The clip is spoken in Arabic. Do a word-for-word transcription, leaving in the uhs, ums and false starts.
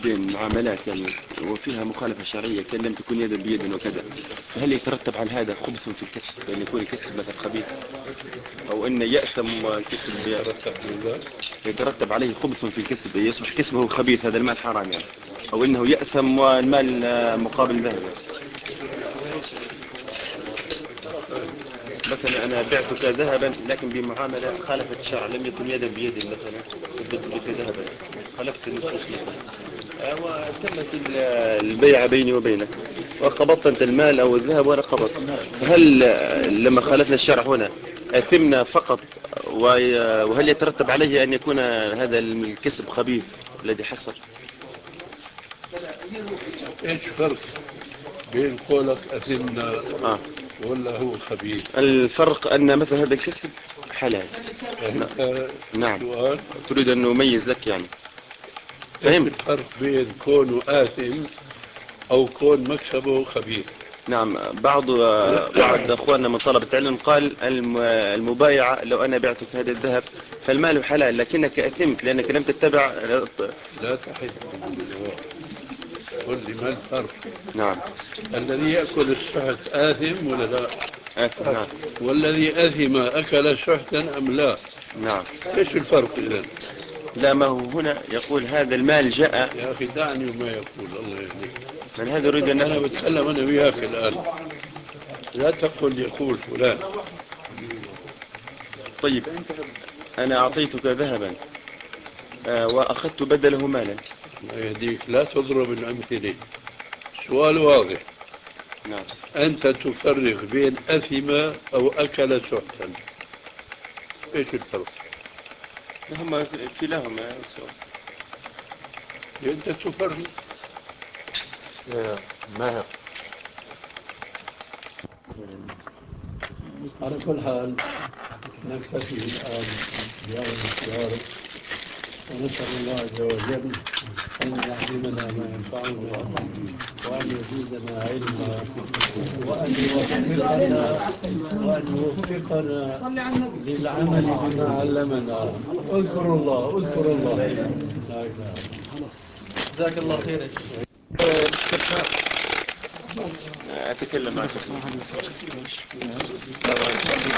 بين معاملات يعني وفيها مخالفة شرعية كان لم تكن يدا بيد وكذا، فهل يترتب على هذا خبث في الكسب بأن يكون الكسب مثلا خبيث، أو أن يأثم الكسب يترتب عليه خبث في الكسب يصبح كسبه خبيث، هذا المال حرام يعني، أو أنه يأثم والمال مقابل ذهب مثلا أنا بعتك ذهبا لكن بمعاملة خالفت الشرع، لم يكن يدا بيد مثلا استفدت بك ذهبا، خالفت النصوص مثلا وتمت البيع بيني وبينك وقبضت أنت المال أو الذهب وأنا قبضت، هل لما خالفنا الشرع هنا أثمنا فقط، وهل يترتب عليه أن يكون هذا الكسب خبيث الذي حصل؟ ايش فرق بين قولك أثمنا آه. ولا هو خبيث؟ الفرق أن مثل هذا الكسب حلال. فهمت؟ نعم. السؤال تريد أن نميز لك يعني. ايش فهمت؟ الفرق بين كونه آثم أو كون مكسبه خبيث؟ نعم. بعض بعض أخواننا من طلبة العلم قال المبايعة لو أنا بعتك هذا الذهب فالمال حلال لكنك أثمت لأنك لم تتبع. لا تحد بالجواب، قل لي ما الفرق؟ نعم. الذي يأكل السحت آثم ولا لا؟ آثم. نعم. والذي أثم أكل سحتا أم لا؟ نعم. ايش الفرق إذن؟ لا، ما هو هنا يقول هذا المال جاء. يا أخي دعني وما يقول الله يهديك. من هذا يريد أن أنا نفهم. بتكلم أنا وياك الآن، لا تقل يقول فلان. طيب أنا أعطيتك ذهبا وأخذت بدله مالا. الله يهديك لا تضرب الأمثلة، سؤال واضح. نعم. أنت تفرق بين أثم أو أكل سحتا، إيش الفرق؟ هم كلاهما سواء. أنت تفرق يا ماهر. على كل حال نكتفي الآن بهذا الاختيار، ونسأل الله عز وجل أن يعلمنا ما ينفعنا وأن يزيدنا علما وأن يوفقنا وأن يوفقنا للعمل بما علمنا. اذكروا الله اذكروا الله. لا إله إلا الله. جزاك الله خير. أتكلم معك.